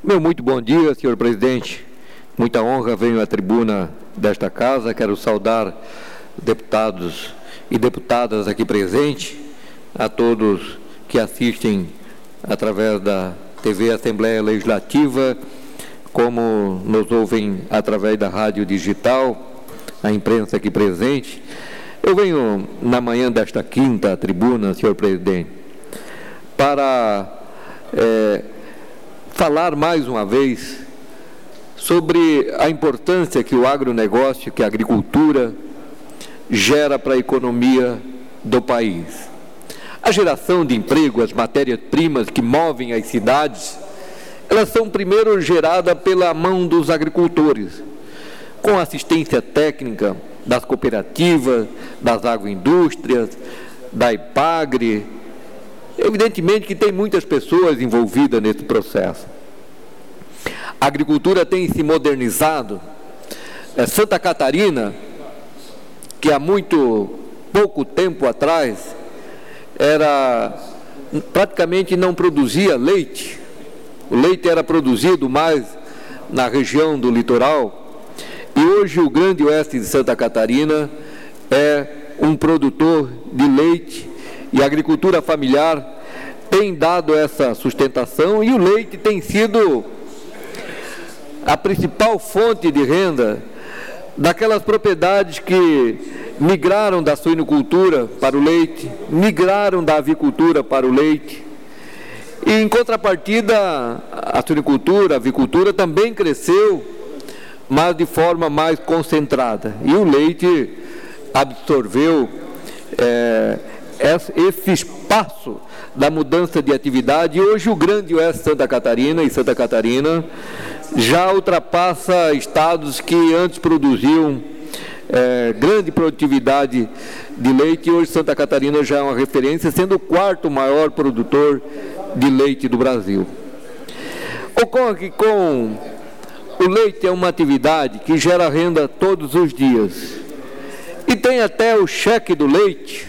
Meu muito bom dia, senhor presidente. Muita honra, venho à tribuna desta casa. Quero saudar deputados e deputadas aqui presentes, a todos que assistem através da TV Assembleia Legislativa, como nos ouvem através da rádio digital, a imprensa aqui presente. Eu venho na manhã desta quinta à tribuna, senhor presidente, para falar mais uma vez sobre a importância que o agronegócio, que a agricultura gera para a economia do país. A geração de emprego, as matérias-primas que movem as cidades, elas são primeiro geradas pela mão dos agricultores, com assistência técnica das cooperativas, das agroindústrias, da IPAGRE. Evidentemente que tem muitas pessoas envolvidas nesse processo. A agricultura tem se modernizado. Santa Catarina, que há muito pouco tempo atrás praticamente não produzia leite. O leite era produzido mais na região do litoral, e hoje o grande oeste de Santa Catarina é um produtor de leite, e a agricultura familiar tem dado essa sustentação, e o leite tem sido a principal fonte de renda daquelas propriedades que migraram da suinocultura para o leite, migraram da avicultura para o leite. E, em contrapartida, a suinocultura, a avicultura também cresceu, mas de forma mais concentrada. E o leite absorveu esse espaço da mudança de atividade. E hoje o grande oeste de Santa Catarina, e Santa Catarina já ultrapassa estados que antes produziam grande produtividade de leite, e hoje Santa Catarina já é uma referência, sendo o quarto maior produtor de leite do Brasil. Ocorre que com o leite é uma atividade que gera renda todos os dias, e tem até o cheque do leite,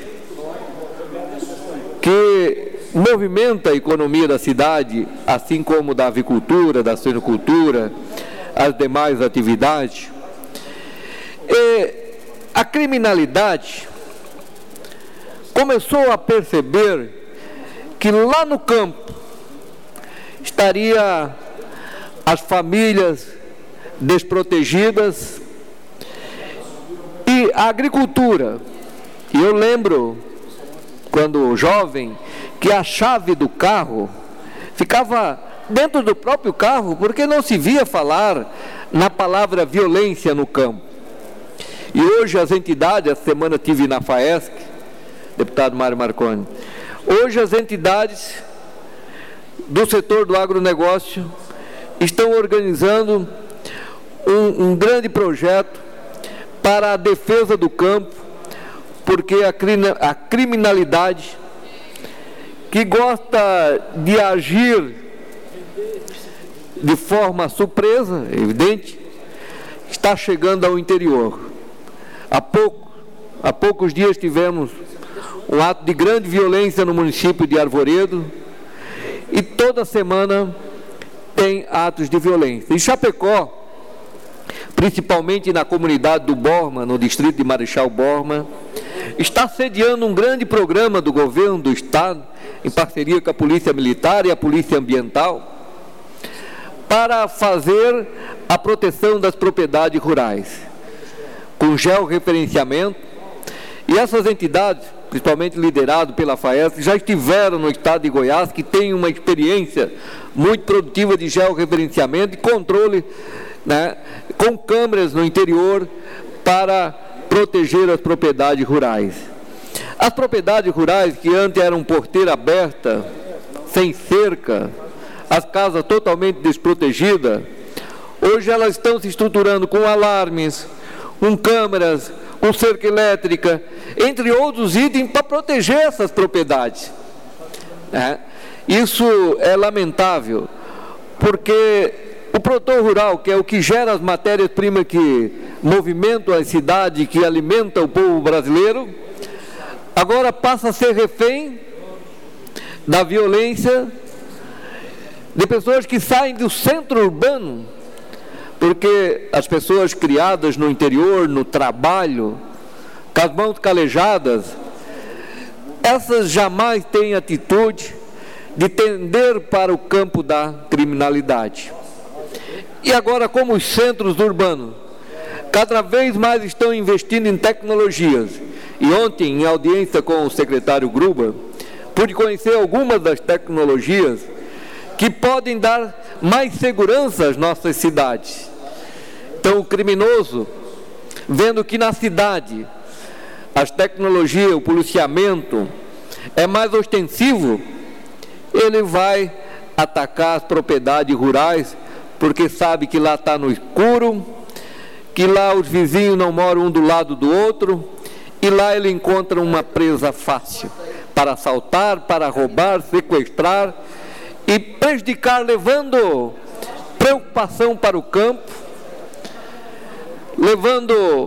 que movimenta a economia da cidade, assim como da avicultura, da suinocultura, as demais atividades. E a criminalidade começou a perceber que lá no campo estaria as famílias desprotegidas e a agricultura. E eu lembro, quando jovem, que a chave do carro ficava dentro do próprio carro, porque não se via falar na palavra violência no campo. E hoje as entidades, essa semana estive na FAESC, deputado Mário Marconi, hoje as entidades do setor do agronegócio estão organizando um grande projeto para a defesa do campo, porque a criminalidade que gosta de agir de forma surpresa, evidente, está chegando ao interior. Há poucos dias tivemos um ato de grande violência no município de Arvoredo, e toda semana tem atos de violência. Em Chapecó, principalmente na comunidade do Borma, no distrito de Marechal Borma, está sediando um grande programa do governo do estado, em parceria com a Polícia Militar e a Polícia Ambiental, para fazer a proteção das propriedades rurais, com georreferenciamento. E essas entidades, principalmente lideradas pela FAESC, já estiveram no estado de Goiás, que tem uma experiência muito produtiva de georreferenciamento e controle, com câmeras no interior, para proteger as propriedades rurais. As propriedades rurais, que antes eram porteira aberta, sem cerca, as casas totalmente desprotegidas, hoje elas estão se estruturando com alarmes, com câmeras, com cerca elétrica, entre outros itens, para proteger essas propriedades. Isso é lamentável, porque o produtor rural, que é o que gera as matérias-primas que movimentam a cidade, que alimenta o povo brasileiro, agora passa a ser refém da violência de pessoas que saem do centro urbano, porque as pessoas criadas no interior, no trabalho, com as mãos calejadas, essas jamais têm atitude de tender para o campo da criminalidade. E agora, como os centros urbanos cada vez mais estão investindo em tecnologias, e ontem, em audiência com o secretário Gruber, pude conhecer algumas das tecnologias que podem dar mais segurança às nossas cidades. Então, o criminoso, vendo que na cidade as tecnologias, o policiamento é mais ostensivo, ele vai atacar as propriedades rurais, porque sabe que lá está no escuro, que lá os vizinhos não moram um do lado do outro, e lá ele encontra uma presa fácil para assaltar, para roubar, sequestrar e prejudicar, levando preocupação para o campo, levando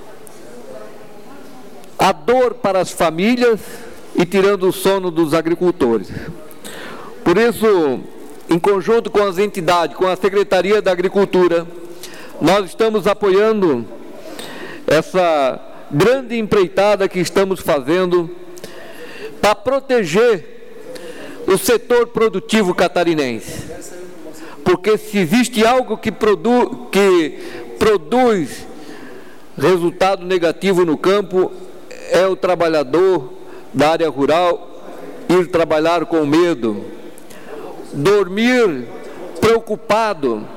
a dor para as famílias e tirando o sono dos agricultores. Por isso, em conjunto com as entidades, com a Secretaria da Agricultura, nós estamos apoiando essa grande empreitada que estamos fazendo para proteger o setor produtivo catarinense. Porque se existe algo que produz resultado negativo no campo, é o trabalhador da área rural ir trabalhar com medo, dormir preocupado.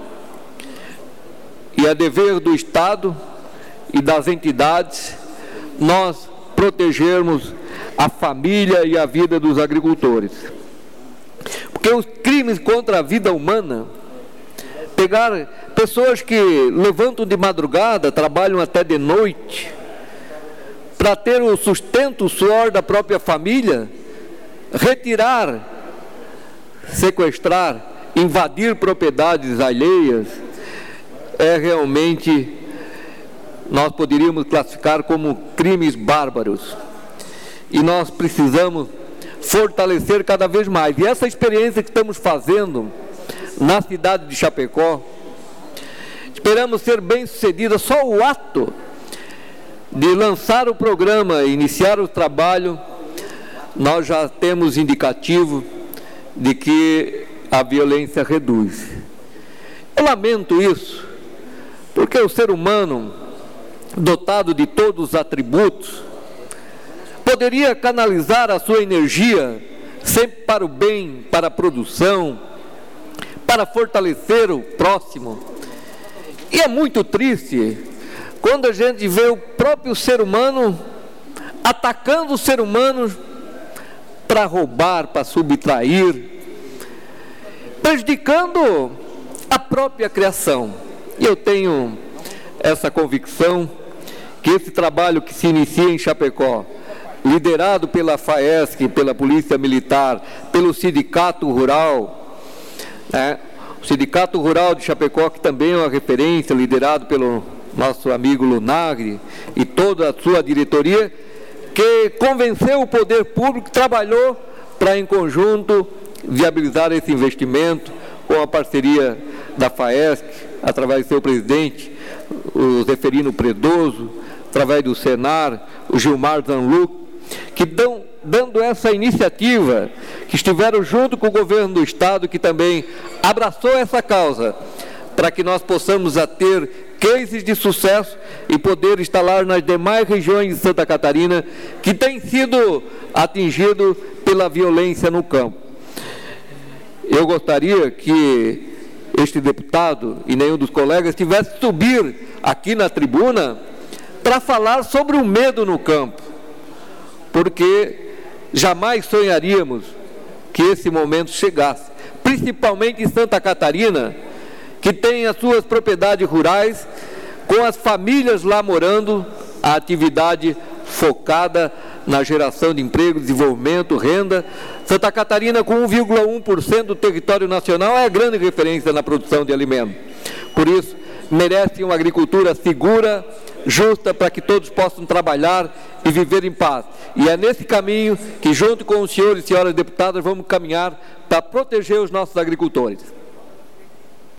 E é dever do Estado e das entidades nós protegermos a família e a vida dos agricultores. Porque os crimes contra a vida humana, pegar pessoas que levantam de madrugada, trabalham até de noite, para ter o sustento, o suor da própria família, retirar, sequestrar, invadir propriedades alheias, é realmente, nós poderíamos classificar como crimes bárbaros. E nós precisamos fortalecer cada vez mais. E essa experiência que estamos fazendo na cidade de Chapecó, esperamos ser bem sucedida. Só o ato de lançar o programa, iniciar o trabalho, nós já temos indicativo de que a violência reduz. Eu lamento isso, porque o ser humano, dotado de todos os atributos, poderia canalizar a sua energia sempre para o bem, para a produção, para fortalecer o próximo. E é muito triste quando a gente vê o próprio ser humano atacando o ser humano para roubar, para subtrair, prejudicando a própria criação. E eu tenho essa convicção que esse trabalho que se inicia em Chapecó, liderado pela FAESC, pela Polícia Militar, pelo Sindicato Rural, o Sindicato Rural de Chapecó, que também é uma referência, liderado pelo nosso amigo Lunagre e toda a sua diretoria, que convenceu o poder público, trabalhou para, em conjunto, viabilizar esse investimento, com a parceria da FAESC, através do seu presidente, o Zeferino Predoso, através do Senar, o Gilmar Zanluc, que dando essa iniciativa, que estiveram junto com o governo do Estado, que também abraçou essa causa, para que nós possamos ter cases de sucesso e poder instalar nas demais regiões de Santa Catarina, que têm sido atingidos pela violência no campo. Eu gostaria que este deputado e nenhum dos colegas tivesse que subir aqui na tribuna para falar sobre o medo no campo, porque jamais sonharíamos que esse momento chegasse, principalmente em Santa Catarina, que tem as suas propriedades rurais, com as famílias lá morando, a atividade focada na geração de emprego, desenvolvimento, renda. Santa Catarina, com 1,1% do território nacional, é a grande referência na produção de alimentos. Por isso, merece uma agricultura segura, justa, para que todos possam trabalhar e e viver em paz. E é nesse caminho que, junto com os senhores e senhoras deputadas, vamos caminhar para proteger os nossos agricultores.